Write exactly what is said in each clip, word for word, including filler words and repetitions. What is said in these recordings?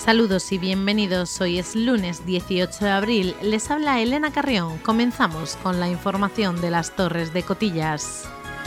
Saludos y bienvenidos, hoy es lunes dieciocho de abril, les habla Elena Carrión, comenzamos con la información de las Torres de Cotillas.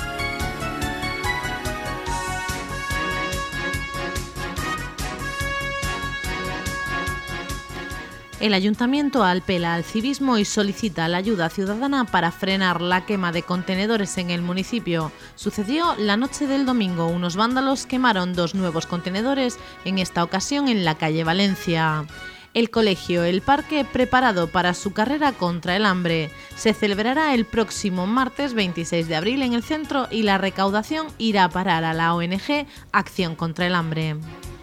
El Ayuntamiento apela al civismo y solicita la ayuda ciudadana para frenar la quema de contenedores en el municipio. Sucedió la noche del domingo. Unos vándalos quemaron dos nuevos contenedores, en esta ocasión en la calle Valencia. El colegio El Parque preparado para su carrera contra el hambre. Se celebrará el próximo martes veintiséis de abril en el centro y la recaudación irá a parar a la O N G Acción contra el Hambre.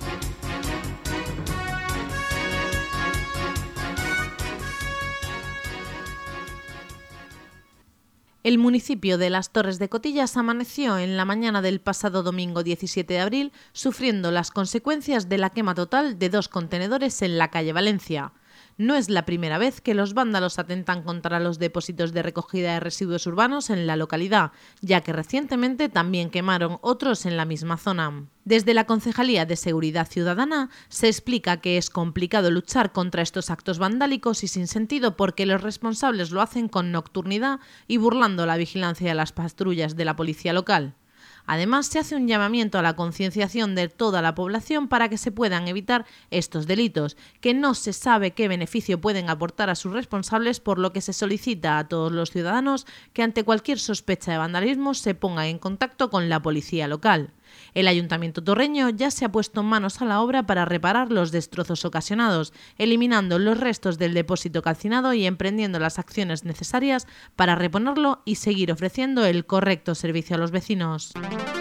El municipio de Las Torres de Cotillas amaneció en la mañana del pasado domingo diecisiete de abril sufriendo las consecuencias de la quema total de dos contenedores en la calle Valencia. No es la primera vez que los vándalos atentan contra los depósitos de recogida de residuos urbanos en la localidad, ya que recientemente también quemaron otros en la misma zona. Desde la Concejalía de Seguridad Ciudadana se explica que es complicado luchar contra estos actos vandálicos y sin sentido porque los responsables lo hacen con nocturnidad y burlando la vigilancia de las patrullas de la policía local. Además, se hace un llamamiento a la concienciación de toda la población para que se puedan evitar estos delitos, que no se sabe qué beneficio pueden aportar a sus responsables, por lo que se solicita a todos los ciudadanos que ante cualquier sospecha de vandalismo se pongan en contacto con la policía local. El Ayuntamiento torreño ya se ha puesto manos a la obra para reparar los destrozos ocasionados, eliminando los restos del depósito calcinado y emprendiendo las acciones necesarias para reponerlo y seguir ofreciendo el correcto servicio a los vecinos.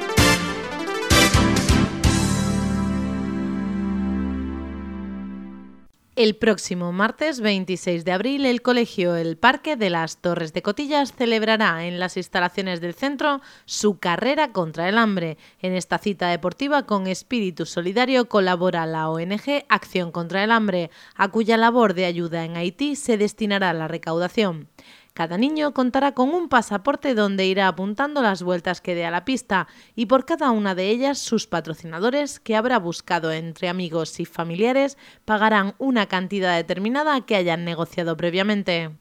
El próximo martes veintiséis de abril, el colegio El Parque de Las Torres de Cotillas celebrará en las instalaciones del centro su carrera contra el hambre. En esta cita deportiva con espíritu solidario colabora la O N G Acción contra el Hambre, a cuya labor de ayuda en Haití se destinará la recaudación. Cada niño contará con un pasaporte donde irá apuntando las vueltas que dé a la pista y por cada una de ellas sus patrocinadores, que habrá buscado entre amigos y familiares, pagarán una cantidad determinada que hayan negociado previamente.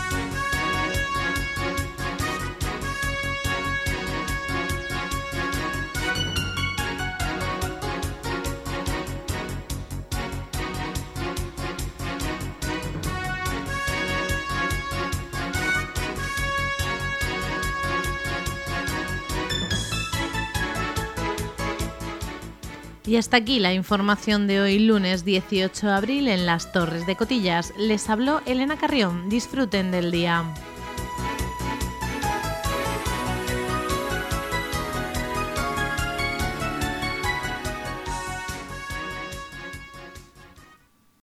Y hasta aquí la información de hoy, lunes dieciocho de abril, en Las Torres de Cotillas. Les habló Elena Carrión. Disfruten del día.